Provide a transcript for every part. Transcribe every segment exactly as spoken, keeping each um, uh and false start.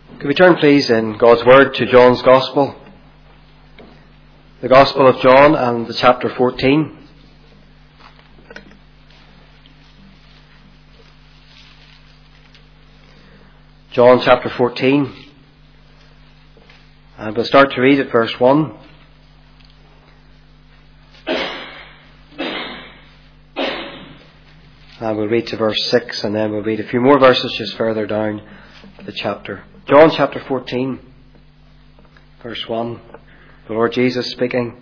Could we turn please in God's Word to John's Gospel, the Gospel of John and the chapter fourteen. John chapter fourteen, and we'll start to read at verse one. And we'll read to verse six, and then we'll read a few more verses just further down the chapter. John chapter fourteen, verse one, the Lord Jesus speaking.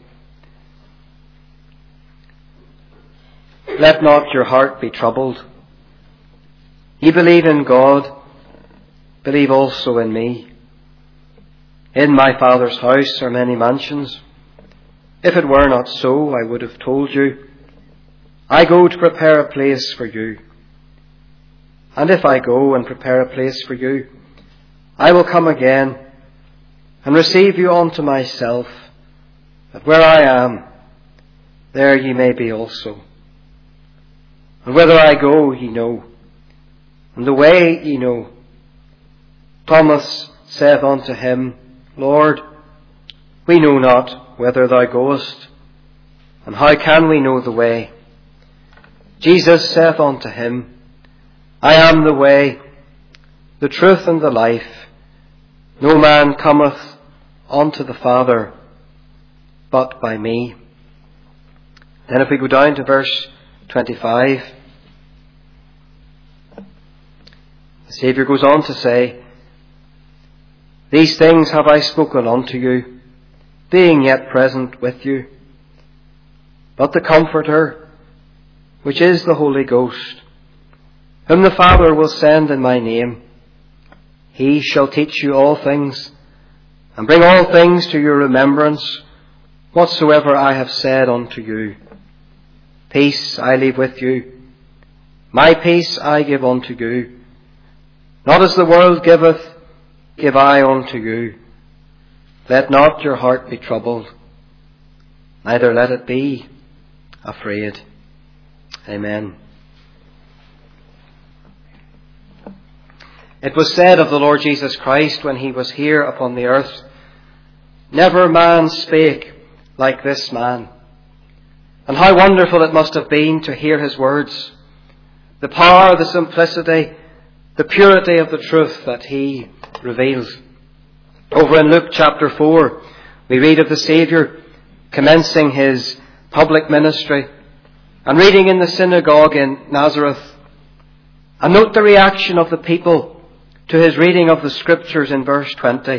Let not your heart be troubled. Ye believe in God, believe also in me. In my Father's house are many mansions. If it were not so, I would have told you. I go to prepare a place for you. And if I go and prepare a place for you, I will come again and receive you unto myself, that where I am, there ye may be also. And whither I go, ye know, and the way ye know. Thomas saith unto him, Lord, we know not whither thou goest, and how can we know the way? Jesus saith unto him, I am the way, the truth, and the life. No man cometh unto the Father but by me. Then if we go down to verse twenty-five, the Saviour goes on to say, These things have I spoken unto you, being yet present with you. But the Comforter, which is the Holy Ghost, whom the Father will send in my name, He shall teach you all things, and bring all things to your remembrance, whatsoever I have said unto you. Peace I leave with you, my peace I give unto you. Not as the world giveth, give I unto you. Let not your heart be troubled, neither let it be afraid. Amen. It was said of the Lord Jesus Christ when he was here upon the earth, Never man spake like this man. And how wonderful it must have been to hear his words, the power, the simplicity, the purity of the truth that he reveals. Over in Luke chapter four, we read of the Saviour commencing his public ministry and reading in the synagogue in Nazareth. And note the reaction of the people to his reading of the Scriptures in verse twenty.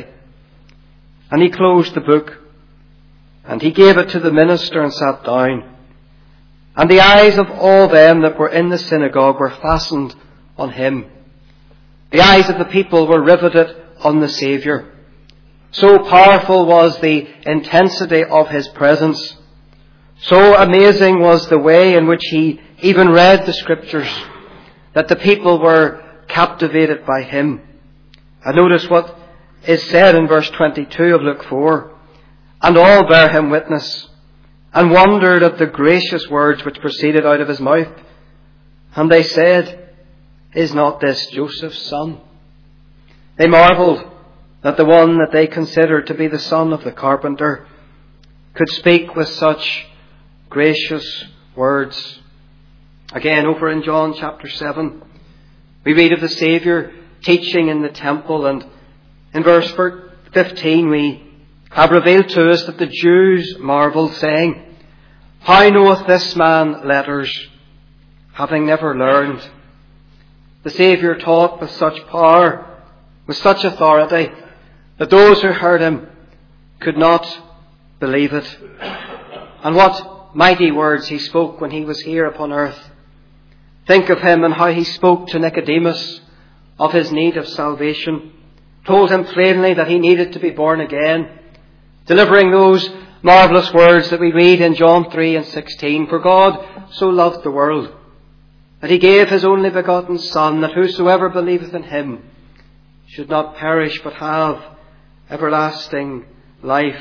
And he closed the book, and he gave it to the minister and sat down. And the eyes of all them that were in the synagogue were fastened on him. The eyes of the people were riveted on the Saviour. So powerful was the intensity of his presence. So amazing was the way in which he even read the Scriptures, that the people were captivated by him. And notice what is said in verse twenty-two of Luke four. And all bare him witness, and wondered at the gracious words which proceeded out of his mouth. And they said, Is not this Joseph's son? They marvelled that the one that they considered to be the son of the carpenter could speak with such gracious words. Again, over in John chapter seven, we read of the Saviour teaching in the temple, and in verse fifteen we have revealed to us that the Jews marvelled, saying, How knoweth this man letters, having never learned? The Saviour taught with such power, with such authority, that those who heard him could not believe it. And what mighty words he spoke when he was here upon earth. Think of him and how he spoke to Nicodemus of his need of salvation, told him plainly that he needed to be born again, delivering those marvellous words that we read in John three and sixteen. For God so loved the world, that he gave his only begotten Son, that whosoever believeth in him should not perish but have everlasting life.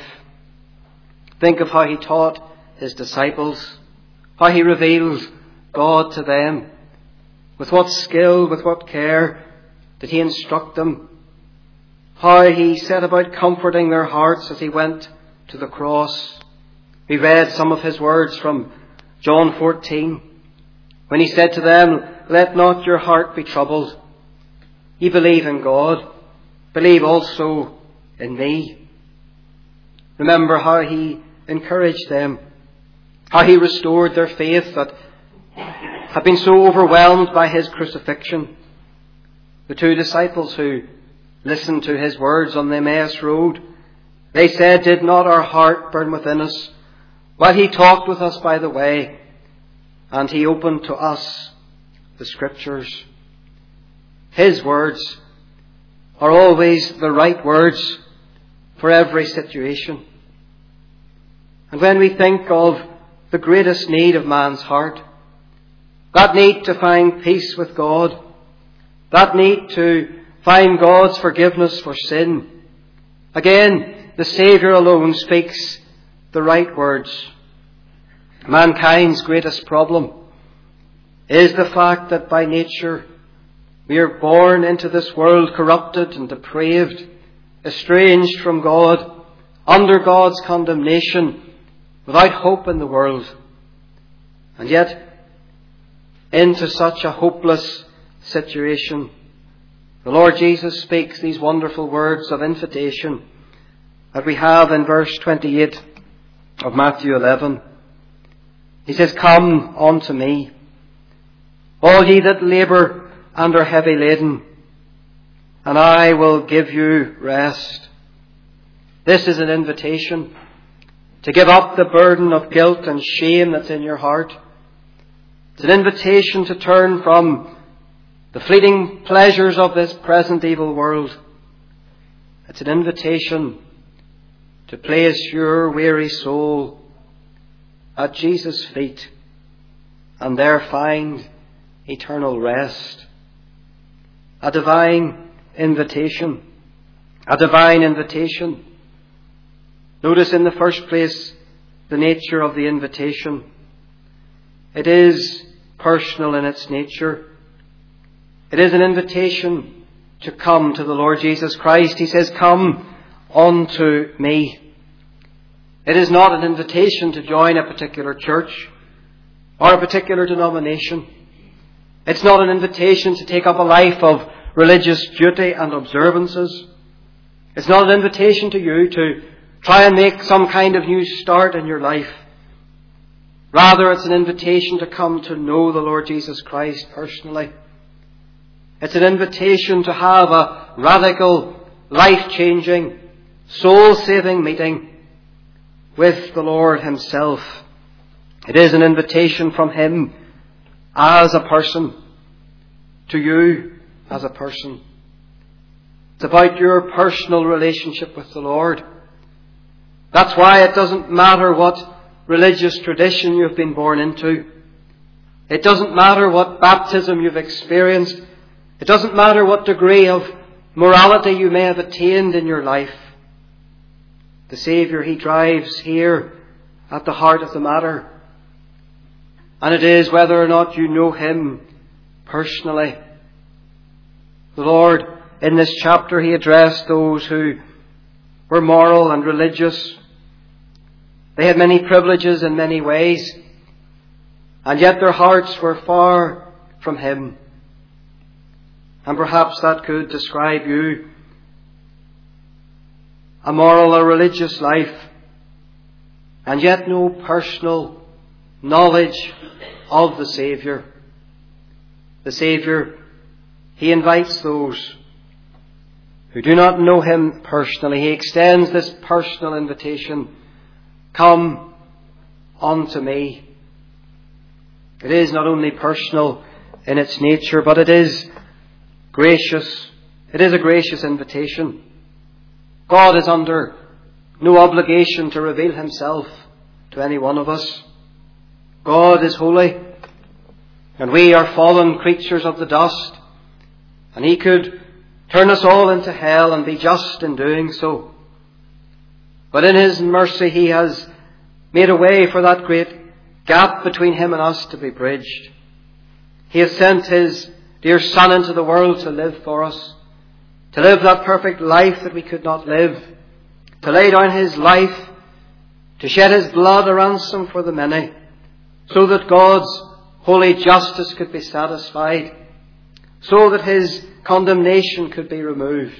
Think of how he taught his disciples, how he revealed God to them. With what skill, with what care did he instruct them? How how he set about comforting their hearts as he went to the cross. We read some of his words from John fourteen, when he said to them, "Let not your heart be troubled. Ye believe in God, believe also in me." Remember how he encouraged them, how he restored their faith that had been so overwhelmed by his crucifixion. The two disciples who listened to his words on the Emmaus road, they said, "Did not our heart burn within us while he talked with us by the way, and he opened to us the Scriptures?" His words are always the right words for every situation. And when we think of the greatest need of man's heart, that need to find peace with God, that need to find God's forgiveness for sin, again, the Saviour alone speaks the right words. Mankind's greatest problem is the fact that by nature we are born into this world corrupted and depraved, estranged from God, under God's condemnation, without hope in the world. And yet, into such a hopeless situation, the Lord Jesus speaks these wonderful words of invitation that we have in verse twenty-eight of Matthew eleven. He says, "Come unto me, all ye that labour and are heavy laden, and I will give you rest." This is an invitation to give up the burden of guilt and shame that's in your heart. It's an invitation to turn from the fleeting pleasures of this present evil world. It's an invitation to place your weary soul at Jesus' feet and there find eternal rest. A divine invitation. A divine invitation. Notice in the first place the nature of the invitation. It is personal in its nature. It is an invitation to come to the Lord Jesus Christ. He says, "Come unto me." It is not an invitation to join a particular church or a particular denomination. It's not an invitation to take up a life of religious duty and observances. It's not an invitation to you to try and make some kind of new start in your life. Rather, it's an invitation to come to know the Lord Jesus Christ personally. It's an invitation to have a radical, life-changing, soul-saving meeting with the Lord himself. It is an invitation from him as a person, to you as a person. It's about your personal relationship with the Lord. That's why it doesn't matter what religious tradition you've been born into. It doesn't matter what baptism you've experienced. It doesn't matter what degree of morality you may have attained in your life. The Saviour, he drives here at the heart of the matter. And it is whether or not you know him personally. The Lord, in this chapter, he addressed those who were moral and religious. They had many privileges in many ways, and yet their hearts were far from him. And perhaps that could describe you. A moral or religious life, and yet no personal knowledge of the Saviour. The Saviour, he invites those who do not know him personally. He extends this personal invitation. Come unto me. It is not only personal in its nature, but it is gracious. It is a gracious invitation. God is under no obligation to reveal himself to any one of us. God is holy, and we are fallen creatures of the dust, and he could turn us all into hell and be just in doing so. But in his mercy he has made a way for that great gap between him and us to be bridged. He has sent his dear Son into the world to live for us, to live that perfect life that we could not live, to lay down his life, to shed his blood a ransom for the many, so that God's holy justice could be satisfied, so that his condemnation could be removed.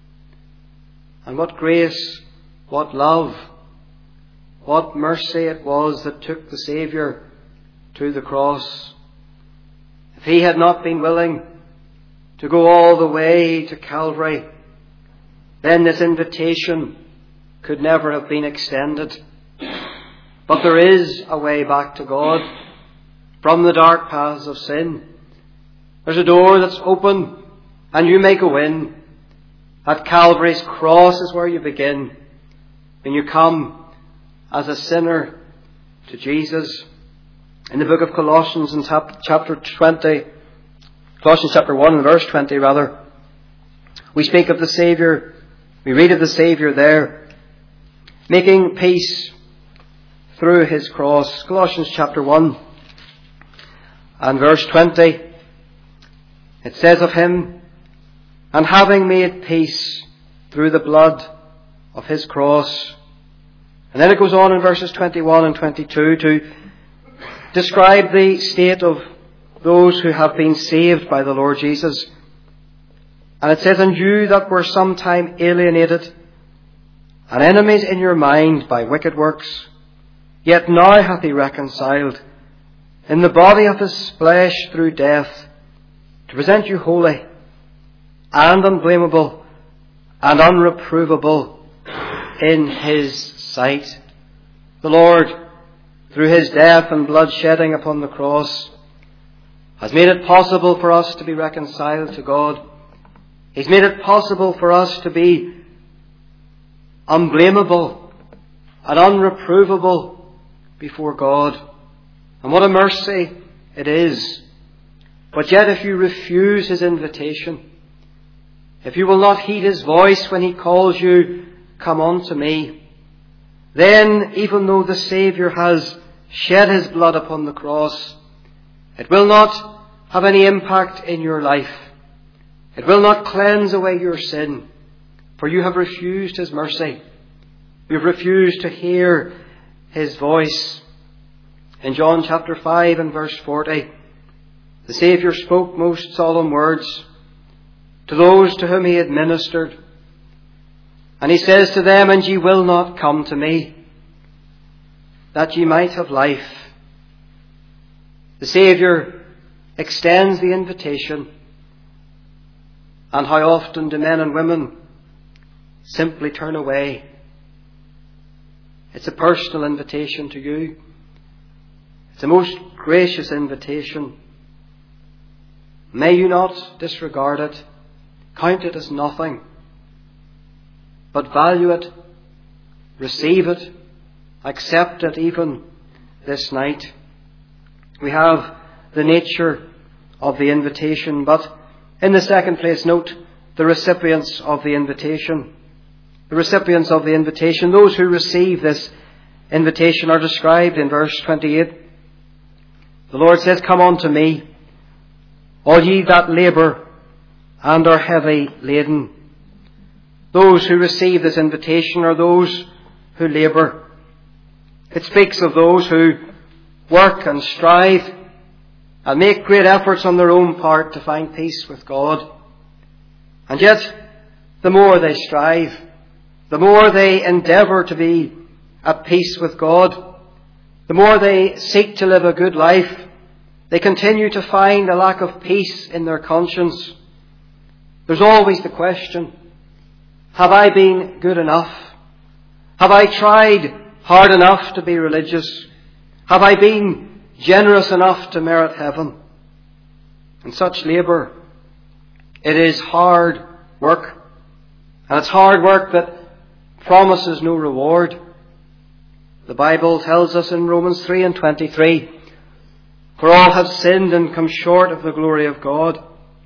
And what grace, what love, what mercy it was that took the Saviour to the cross. If he had not been willing to go all the way to Calvary, then this invitation could never have been extended. But there is a way back to God from the dark paths of sin. There's a door that's open and you may go in. At Calvary's cross is where you begin. When you come as a sinner to Jesus. In the book of Colossians in chapter twenty, Colossians chapter one and verse twenty rather, we speak of the Saviour, we read of the Saviour there, making peace through his cross. Colossians chapter one and verse twenty, it says of him, and having made peace through the blood of his cross. And then it goes on in verses twenty-one and twenty-two to describe the state of those who have been saved by the Lord Jesus. And it says, and you that were sometime alienated and enemies in your mind by wicked works, yet now hath he reconciled in the body of his flesh through death, to present you holy and unblameable and unreprovable in his sight. The Lord, through his death and blood shedding upon the cross, has made it possible for us to be reconciled to God. He's made it possible for us to be unblameable and unreprovable before God. And what a mercy it is. But yet if you refuse his invitation, if you will not heed his voice when he calls you, come unto me, then even though the Saviour has shed his blood upon the cross, it will not have any impact in your life. It will not cleanse away your sin, for you have refused his mercy. You have refused to hear his voice. In John chapter five and verse forty, the Saviour spoke most solemn words to those to whom he had ministered. And he says to them, and ye will not come to me, that ye might have life. The Saviour extends the invitation. And how often do men and women simply turn away? It's a personal invitation to you. It's a most gracious invitation. May you not disregard it, count it as nothing, but value it, receive it, accept it even this night. We have the nature of the invitation, but in the second place, note the recipients of the invitation. The recipients of the invitation, those who receive this invitation, are described in verse twenty-eight. The Lord says, come unto me, all ye that labour and are heavy laden. Those who receive this invitation are those who labour. It speaks of those who work and strive and make great efforts on their own part to find peace with God. And yet, the more they strive, the more they endeavour to be at peace with God, the more they seek to live a good life, they continue to find a lack of peace in their conscience. There's always the question, have I been good enough? Have I tried hard enough to be religious? Have I been generous enough to merit heaven? And such labour, it is hard work. And it's hard work that promises no reward. The Bible tells us in Romans three and twenty-three, for all have sinned and come short of the glory of God.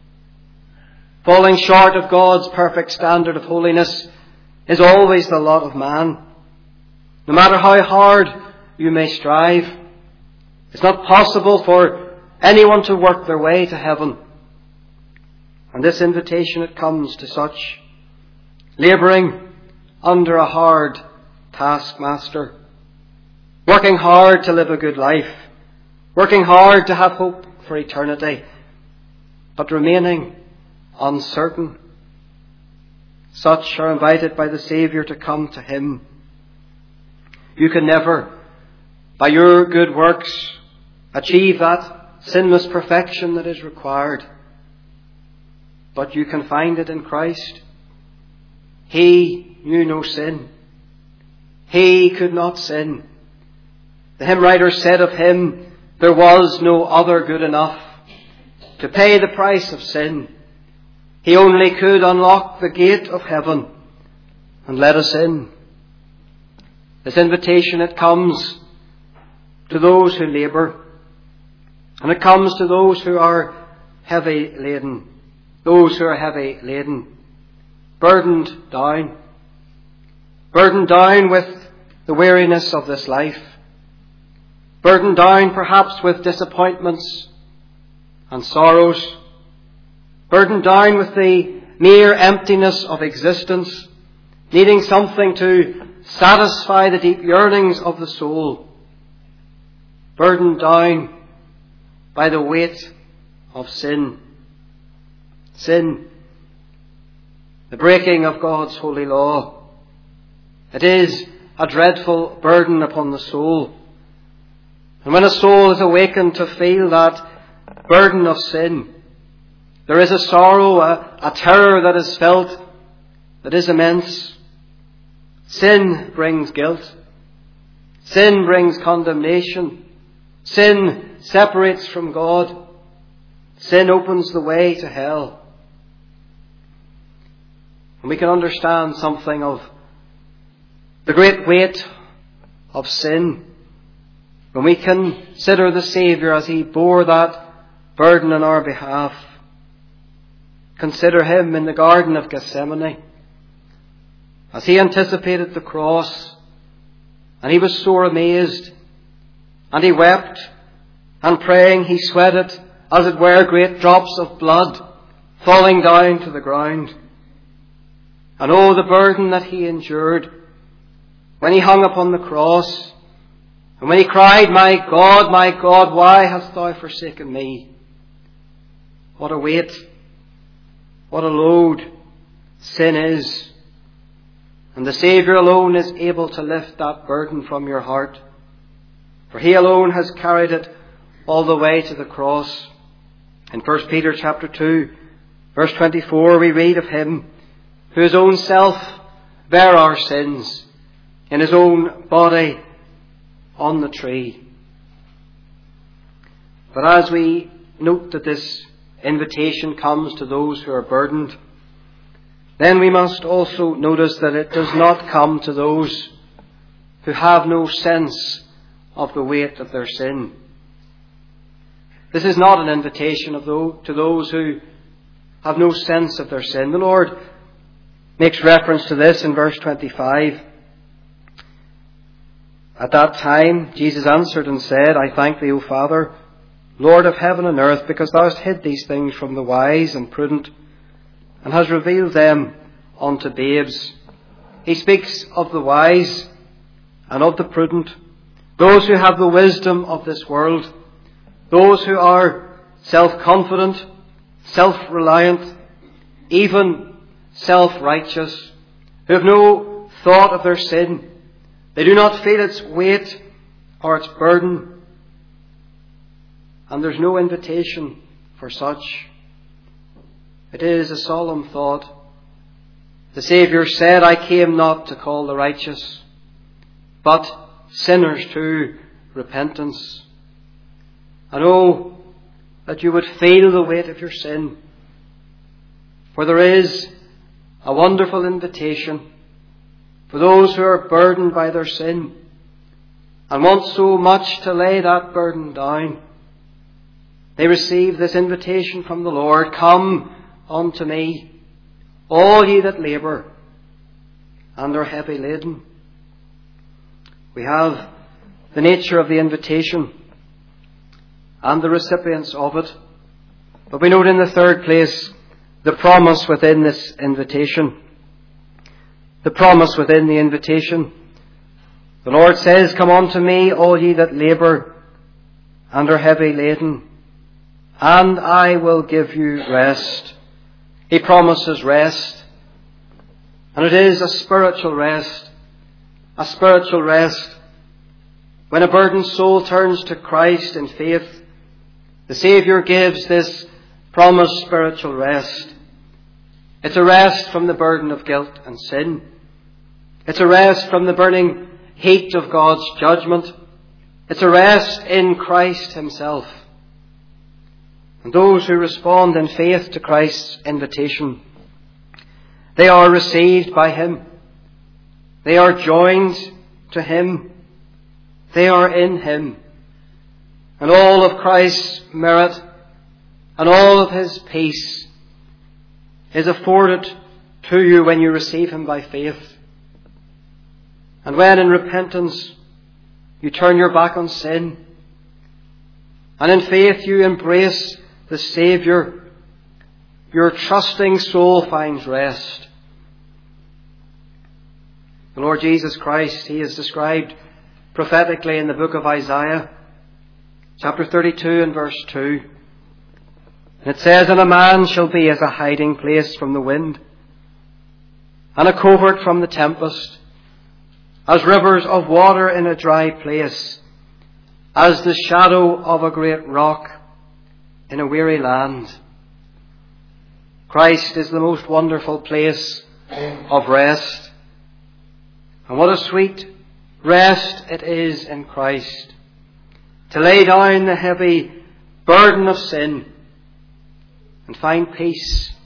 Falling short of God's perfect standard of holiness is always the lot of man. No matter how hard you may strive, it's not possible for anyone to work their way to heaven. And this invitation, it comes to such, labouring under a hard taskmaster, working hard to live a good life, working hard to have hope for eternity, but remaining uncertain. Such are invited by the Saviour to come to Him. You can never, by your good works, achieve that sinless perfection that is required. But you can find it in Christ. He knew no sin. He could not sin. The hymn writer said of Him, there was no other good enough to pay the price of sin. He only could unlock the gate of heaven and let us in. This invitation, it comes to those who labour, and it comes to those who are heavy laden, those who are heavy laden, burdened down, burdened down with the weariness of this life, burdened down perhaps with disappointments and sorrows, burdened down with the mere emptiness of existence, needing something to satisfy the deep yearnings of the soul, burdened down by the weight of sin. Sin, the breaking of God's holy law. It is a dreadful burden upon the soul. And when a soul is awakened to feel that burden of sin, there is a sorrow, a, a terror that is felt that is immense. Sin brings guilt. Sin brings condemnation. Sin separates from God. Sin opens the way to hell. And we can understand something of the great weight of sin when we consider the Saviour as He bore that burden on our behalf. Consider Him in the Garden of Gethsemane, as He anticipated the cross, and He was sore amazed, and He wept, and praying He sweated, as it were, great drops of blood falling down to the ground. And oh, the burden that He endured when He hung upon the cross, and when He cried, "My God, my God, why hast Thou forsaken me?" What a weight, what a load sin is. And the Saviour alone is able to lift that burden from your heart, for He alone has carried it all the way to the cross. In First Peter chapter two, verse twenty-four, we read of Him who His own self bare our sins in His own body on the tree. But as we note that this invitation comes to those who are burdened, then we must also notice that it does not come to those who have no sense of the weight of their sin. This is not an invitation of those, to those who have no sense of their sin. The Lord makes reference to this in verse twenty-five. At that time Jesus answered and said, "I thank Thee, O Father, Lord of heaven and earth, because Thou hast hid these things from the wise and prudent, and hast revealed them unto babes." He speaks of the wise and of the prudent, those who have the wisdom of this world, those who are self-confident, self-reliant, even self-righteous, who have no thought of their sin. They do not feel its weight or its burden. And there's no invitation for such. It is a solemn thought. The Saviour said, "I came not to call the righteous, but sinners to repentance." And oh, that you would feel the weight of your sin. For there is a wonderful invitation for those who are burdened by their sin and want so much to lay that burden down. They receive this invitation from the Lord, "Come unto me, all ye that labour and are heavy laden." We have the nature of the invitation and the recipients of it. But we note in the third place the promise within this invitation. The promise within the invitation. The Lord says, "Come unto me, all ye that labour and are heavy laden, and I will give you rest." He promises rest. And it is a spiritual rest. A spiritual rest. When a burdened soul turns to Christ in faith, the Saviour gives this promised spiritual rest. It's a rest from the burden of guilt and sin. It's a rest from the burning heat of God's judgment. It's a rest in Christ himself. And those who respond in faith to Christ's invitation, they are received by him. They are joined to him. They are in him. And all of Christ's merit and all of his peace is afforded to you when you receive him by faith. And when in repentance you turn your back on sin, and in faith you embrace the Saviour, your trusting soul finds rest. The Lord Jesus Christ, he is described prophetically in the book of Isaiah, chapter thirty-two and verse two. And it says, "And a man shall be as a hiding place from the wind, and a covert from the tempest, as rivers of water in a dry place, as the shadow of a great rock in a weary land." Christ is the most wonderful place of rest. And what a sweet rest it is in Christ, to lay down the heavy burden of sin and find peace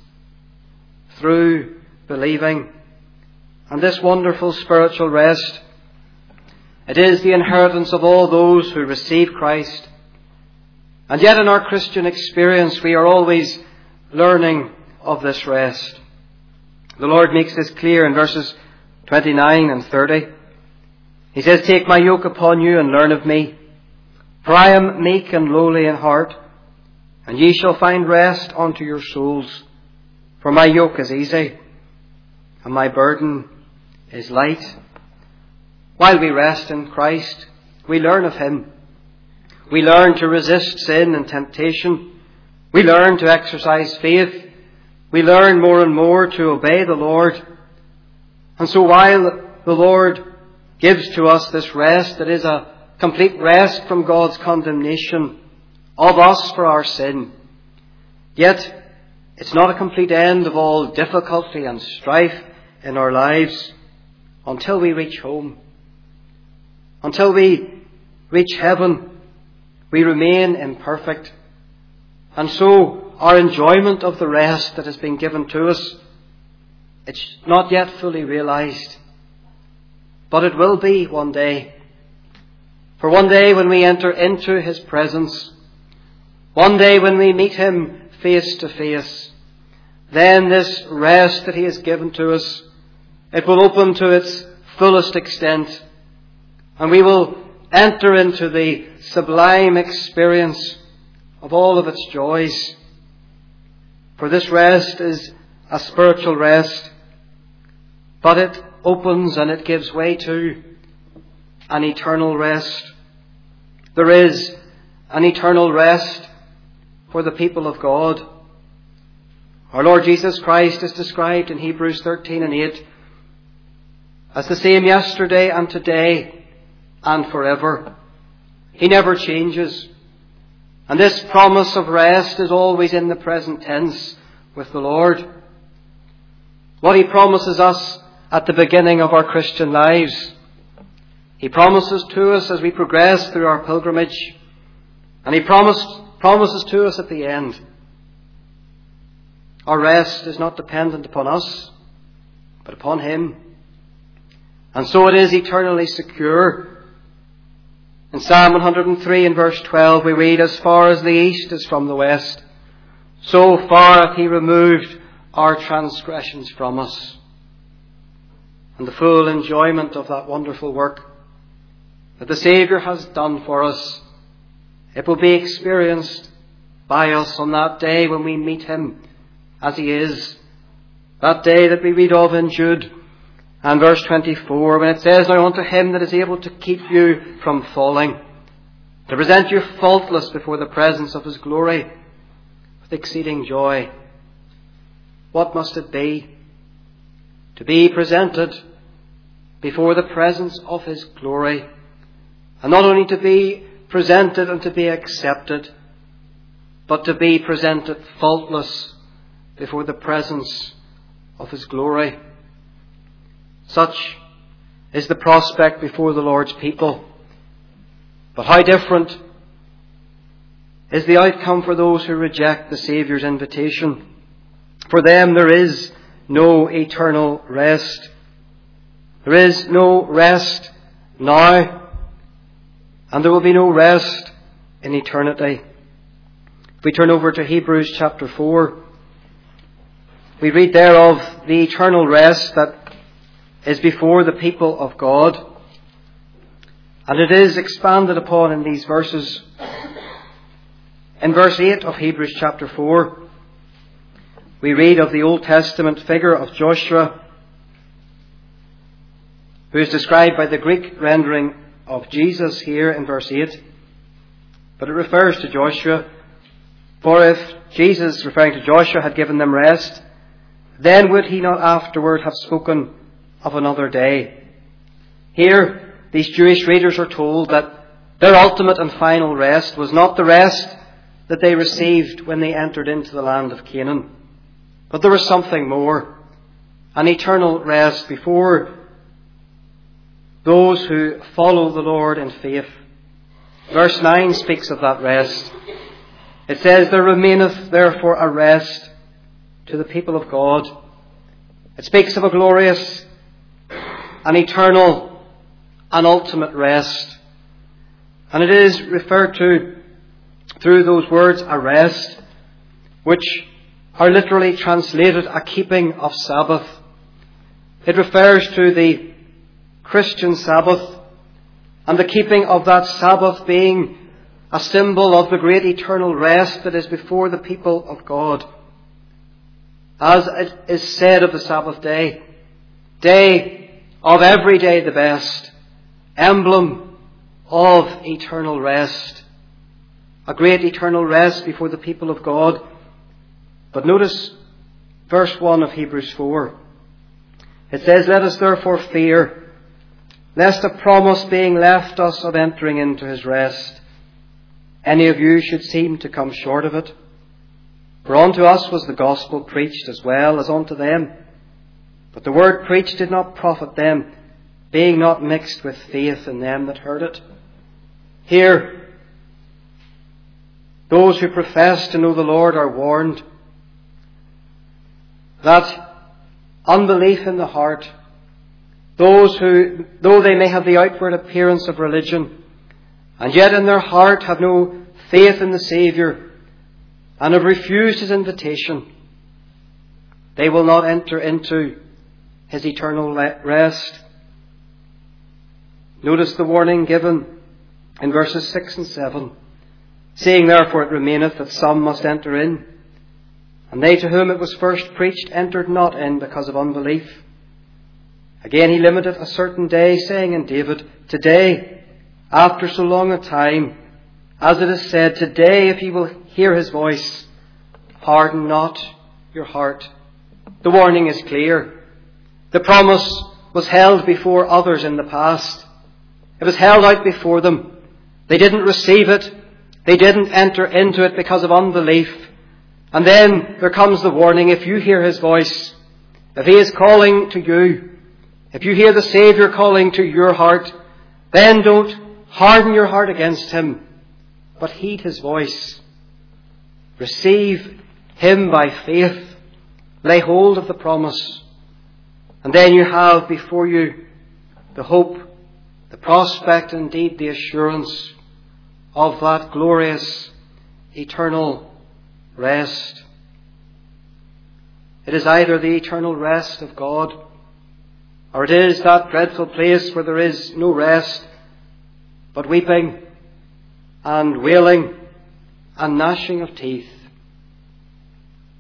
through believing. And this wonderful spiritual rest, it is the inheritance of all those who receive Christ. And yet in our Christian experience, we are always learning of this rest. The Lord makes this clear in verses twenty-nine and thirty. He says, "Take my yoke upon you and learn of me, for I am meek and lowly in heart, and ye shall find rest unto your souls. For my yoke is easy, and my burden is light." While we rest in Christ, we learn of him. We learn to resist sin and temptation. We learn to exercise faith. We learn more and more to obey the Lord. And so while the Lord gives to us this rest, that is a complete rest from God's condemnation of us for our sin, yet it's not a complete end of all difficulty and strife in our lives until we reach home. Until we reach heaven, we remain imperfect. And so our enjoyment of the rest that has been given to us, it's not yet fully realized. But it will be one day. For one day when we enter into his presence, one day when we meet him face to face, then this rest that he has given to us, it will open to its fullest extent. And we will enter into the sublime experience of all of its joys. For this rest is a spiritual rest, but it opens and it gives way to an eternal rest. There is an eternal rest for the people of God. Our Lord Jesus Christ is described in Hebrews thirteen and eight as the same yesterday and today and forever. He never changes. And this promise of rest is always in the present tense with the Lord. What he promises us at the beginning of our Christian lives, he promises to us as we progress through our pilgrimage, and he promised, promises to us at the end. Our rest is not dependent upon us, but upon him. And so it is eternally secure. In Psalm one hundred three and verse twelve we read, "As far as the east is from the west, so far hath he removed our transgressions from us." And the full enjoyment of that wonderful work that the Saviour has done for us, it will be experienced by us on that day when we meet him as he is. That day that we read of in Jude and verse twenty-four, when it says, "Now unto him that is able to keep you from falling, to present you faultless before the presence of his glory with exceeding joy." What must it be to be presented before the presence of his glory? And not only to be presented and to be accepted, but to be presented faultless before the presence of his glory. Such is the prospect before the Lord's people. But how different is the outcome for those who reject the Saviour's invitation. For them there is no eternal rest. There is no rest now, and there will be no rest in eternity. If we turn over to Hebrews chapter four, we read there of the eternal rest that is before the people of God. And it is expanded upon in these verses. In verse eight of Hebrews chapter four, we read of the Old Testament figure of Joshua, who is described by the Greek rendering of Jesus here in verse eight. But it refers to Joshua. For if Jesus, referring to Joshua, had given them rest, then would he not afterward have spoken of another day? Here, these Jewish readers are told that their ultimate and final rest was not the rest that they received when they entered into the land of Canaan, but there was something more, an eternal rest before those who follow the Lord in faith. Verse nine speaks of that rest. It says, "There remaineth therefore a rest to the people of God." It speaks of a glorious, an eternal, an ultimate rest. And it is referred to through those words, a rest, which are literally translated a keeping of Sabbath. It refers to the Christian Sabbath, and the keeping of that Sabbath being a symbol of the great eternal rest that is before the people of God. As it is said of the Sabbath day, day of every day the best, emblem of eternal rest, a great eternal rest before the people of God. But notice verse one of Hebrews four. It says, "Let us therefore fear, lest a promise being left us of entering into his rest, any of you should seem to come short of it. For unto us was the gospel preached as well as unto them. But the word preached did not profit them, being not mixed with faith in them that heard it." Here, those who profess to know the Lord are warned that unbelief in the heart, those who, though they may have the outward appearance of religion, and yet in their heart have no faith in the Saviour, and have refused his invitation, they will not enter into his eternal rest. Notice the warning given in verses six and seven. "Seeing therefore it remaineth that some must enter in, and they to whom it was first preached entered not in because of unbelief. Again he limited a certain day, saying in David, Today, after so long a time, as it is said, Today, if ye will hear his voice, harden not your heart." The warning is clear. The promise was held before others in the past. It was held out before them. They didn't receive it. They didn't enter into it because of unbelief. And then there comes the warning: if you hear his voice, if he is calling to you, if you hear the Saviour calling to your heart, then don't harden your heart against him, but heed his voice. Receive him by faith. Lay hold of the promise. And then you have before you the hope, the prospect, indeed the assurance of that glorious, eternal rest. It is either the eternal rest of God, or it is that dreadful place where there is no rest, but weeping and wailing and gnashing of teeth.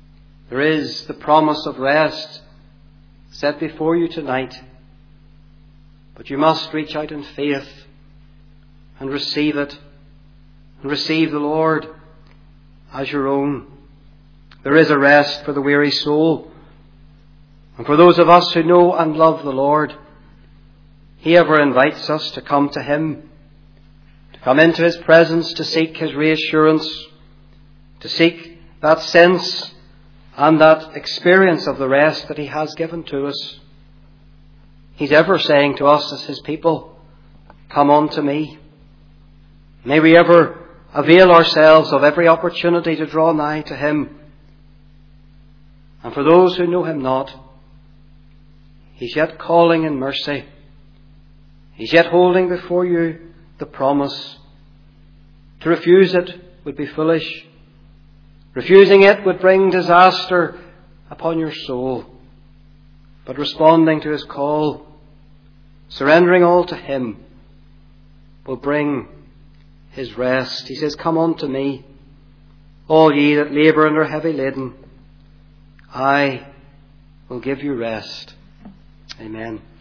There is the promise of rest set before you tonight. But you must reach out in faith and receive it, and receive the Lord as your own. There is a rest for the weary soul. And for those of us who know and love the Lord, He ever invites us to come to Him, to come into His presence, to seek His reassurance, to seek that sense and that experience of the rest that He has given to us. He's ever saying to us as His people, come unto me. May we ever avail ourselves of every opportunity to draw nigh to Him. And for those who know Him not, He's yet calling in mercy. He's yet holding before you the promise. To refuse it would be foolish. Refusing it would bring disaster upon your soul. But responding to His call, surrendering all to Him, will bring His rest. He says, come unto me, all ye that labour and are heavy laden. I will give you rest. Amen.